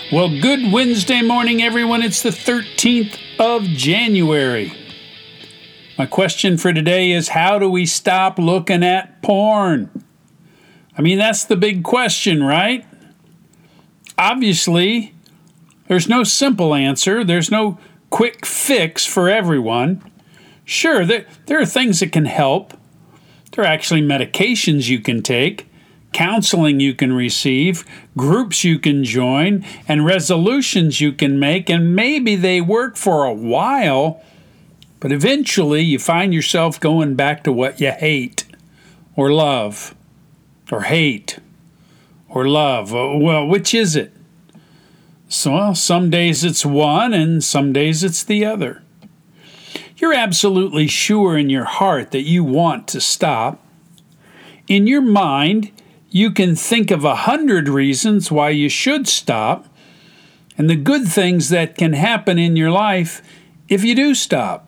Well, good Wednesday morning, everyone. It's the 13th of January. My question for today is, how do we stop looking at porn? I mean, that's the big question, right? Obviously, there's no simple answer. There's no quick fix for everyone. Sure, there are things that can help. There are actually medications you can take, counseling you can receive, groups you can join, and resolutions you can make, and maybe they work for a while, but eventually you find yourself going back to what you hate, or love, or hate, or love. Well, which is it? So, some days it's one, and some days it's the other. You're absolutely sure in your heart that you want to stop. In your mind, you can think of 100 reasons why you should stop, and the good things that can happen in your life if you do stop.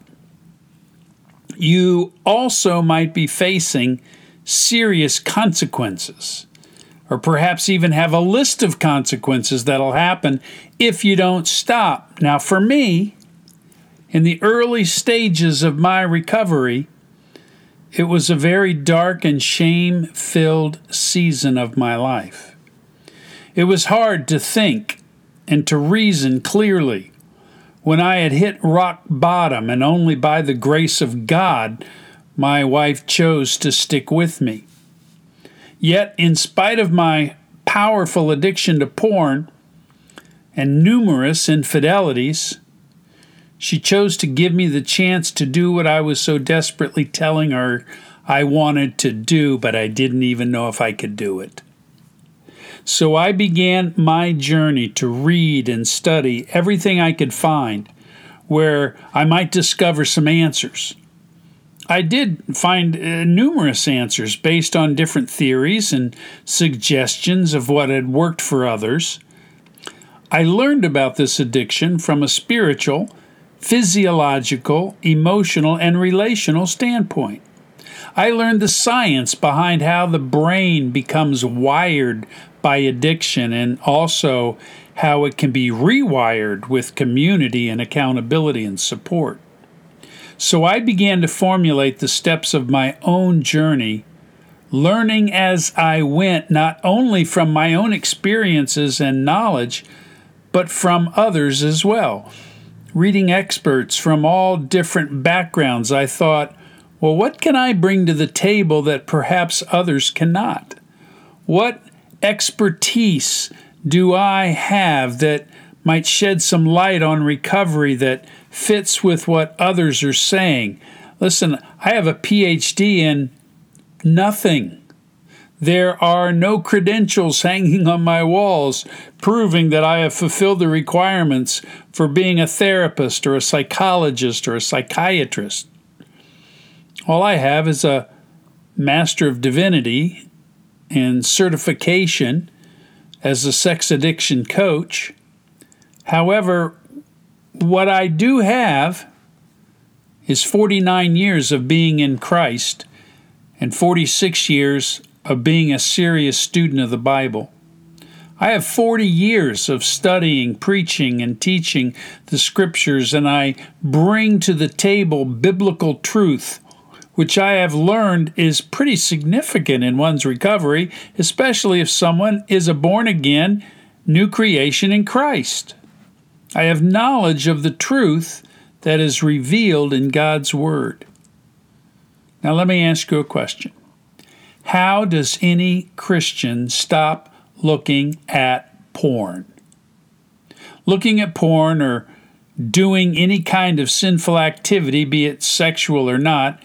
You also might be facing serious consequences, or perhaps even have a list of consequences that'll happen if you don't stop. Now, for me, in the early stages of my recovery, it was a very dark and shame-filled season of my life. It was hard to think and to reason clearly when I had hit rock bottom, and only by the grace of God, my wife chose to stick with me. Yet, in spite of my powerful addiction to porn and numerous infidelities, she chose to give me the chance to do what I was so desperately telling her I wanted to do, but I didn't even know if I could do it. So I began my journey to read and study everything I could find where I might discover some answers. I did find numerous answers based on different theories and suggestions of what had worked for others. I learned about this addiction from a spiritual, physiological, emotional, and relational standpoint. I learned the science behind how the brain becomes wired by addiction, and also how it can be rewired with community and accountability and support. So I began to formulate the steps of my own journey, learning as I went, not only from my own experiences and knowledge, but from others as well. Reading experts from all different backgrounds, I thought, well, what can I bring to the table that perhaps others cannot? What expertise do I have that might shed some light on recovery that fits with what others are saying? Listen, I have a PhD in nothing. There are no credentials hanging on my walls proving that I have fulfilled the requirements for being a therapist or a psychologist or a psychiatrist. All I have is a Master of Divinity and certification as a sex addiction coach. However, what I do have is 49 years of being in Christ and 46 years of being a serious student of the Bible. I have 40 years of studying, preaching, and teaching the Scriptures, and I bring to the table biblical truth, which I have learned is pretty significant in one's recovery, especially if someone is a born-again, new creation in Christ. I have knowledge of the truth that is revealed in God's Word. Now let me ask you a question. How does any Christian stop looking at porn? Looking at porn or doing any kind of sinful activity, be it sexual or not,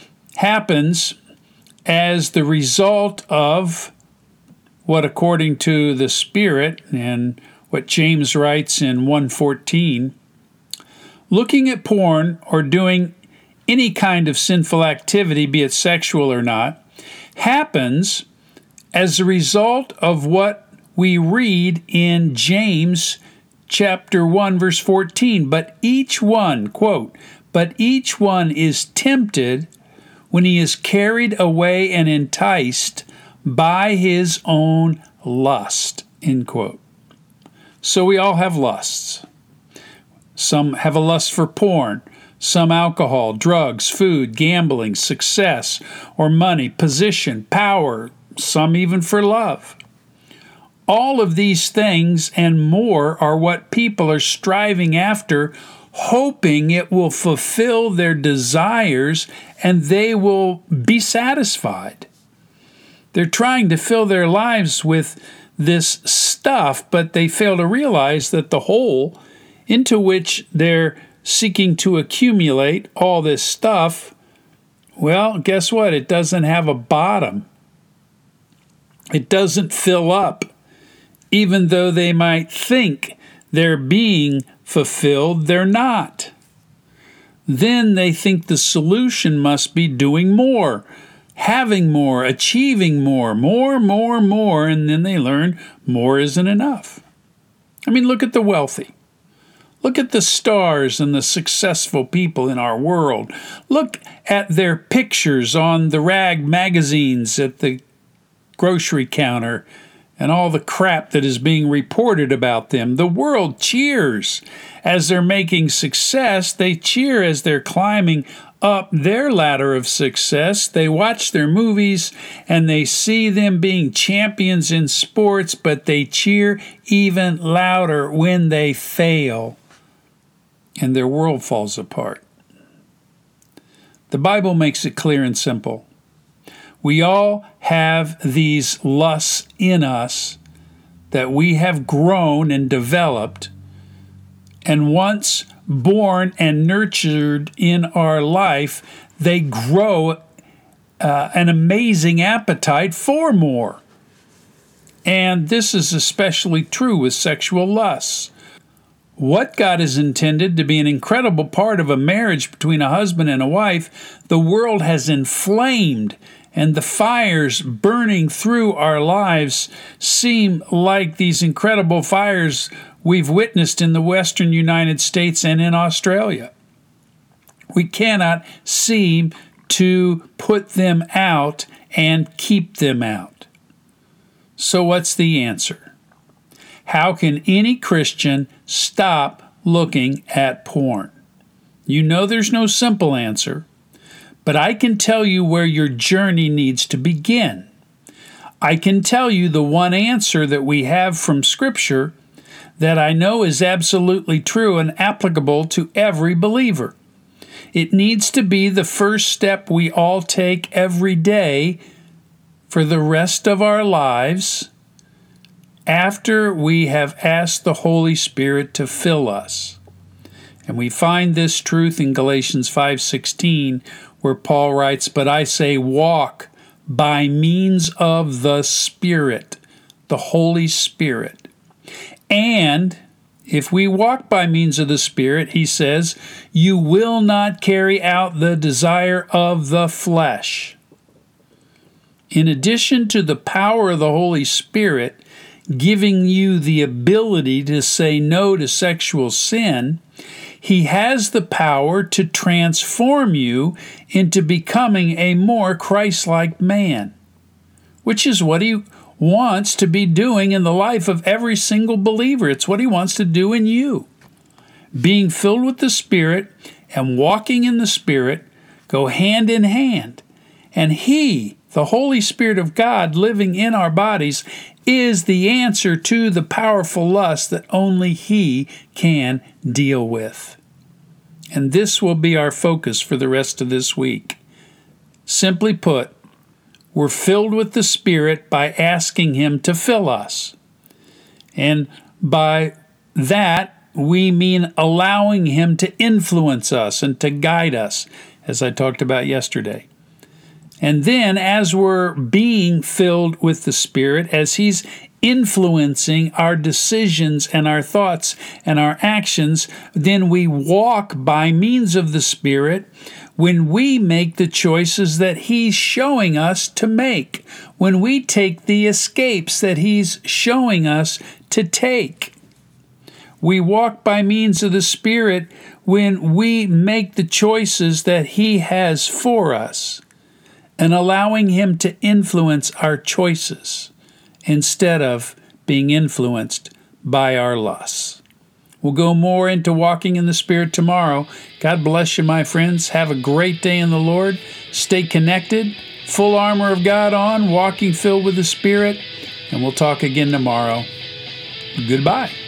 happens as the result of what, according to the Spirit and what James writes in 1:14, looking at porn or doing any kind of sinful activity, be it sexual or not, happens as a result of what we read in James chapter 1, verse 14. But each one, quote, but each one is tempted when he is carried away and enticed by his own lust, end quote. So we all have lusts. Some have a lust for porn, some alcohol, drugs, food, gambling, success, or money, position, power, some even for love. All of these things and more are what people are striving after, hoping it will fulfill their desires and they will be satisfied. They're trying to fill their lives with this stuff, but they fail to realize that the hole into which they're seeking to accumulate all this stuff, well, guess what? It doesn't have a bottom. It doesn't fill up. Even though they might think they're being fulfilled, they're not. Then they think the solution must be doing more, having more, achieving more, and then they learn more isn't enough. I mean, look at the wealthy. Look at the stars and the successful people in our world. Look at their pictures on the rag magazines at the grocery counter and all the crap that is being reported about them. The world cheers as they're making success. They cheer as they're climbing up their ladder of success. They watch their movies and they see them being champions in sports, but they cheer even louder when they fail and their world falls apart. The Bible makes it clear and simple. We all have these lusts in us that we have grown and developed, and once born and nurtured in our life, they grow an amazing appetite for more. And this is especially true with sexual lusts. What God has intended to be an incredible part of a marriage between a husband and a wife, the world has inflamed, and the fires burning through our lives seem like these incredible fires we've witnessed in the western United States and in Australia. We cannot seem to put them out and keep them out. So what's the answer? How can any Christian stop looking at porn? You know there's no simple answer, but I can tell you where your journey needs to begin. I can tell you the one answer that we have from Scripture that I know is absolutely true and applicable to every believer. It needs to be the first step we all take every day for the rest of our lives after we have asked the Holy Spirit to fill us. And we find this truth in Galatians 5:16, where Paul writes, "But I say, walk by means of the Spirit," the Holy Spirit. And if we walk by means of the Spirit, he says, you will not carry out the desire of the flesh. In addition to the power of the Holy Spirit giving you the ability to say no to sexual sin, he has the power to transform you into becoming a more Christ-like man, which is what he wants to be doing in the life of every single believer. It's what he wants to do in you. Being filled with the Spirit and walking in the Spirit go hand in hand. And he, the Holy Spirit of God living in our bodies, is the answer to the powerful lust that only he can deal with. And this will be our focus for the rest of this week. Simply put, we're filled with the Spirit by asking him to fill us. And by that, we mean allowing him to influence us and to guide us, as I talked about yesterday. And then, as we're being filled with the Spirit, as he's influencing our decisions and our thoughts and our actions, then we walk by means of the Spirit when we make the choices that he's showing us to make, when we take the escapes that he's showing us to take. We walk by means of the Spirit when we make the choices that he has for us, and allowing him to influence our choices instead of being influenced by our lusts. We'll go more into walking in the Spirit tomorrow. God bless you, my friends. Have a great day in the Lord. Stay connected, full armor of God on, walking filled with the Spirit, and we'll talk again tomorrow. Goodbye.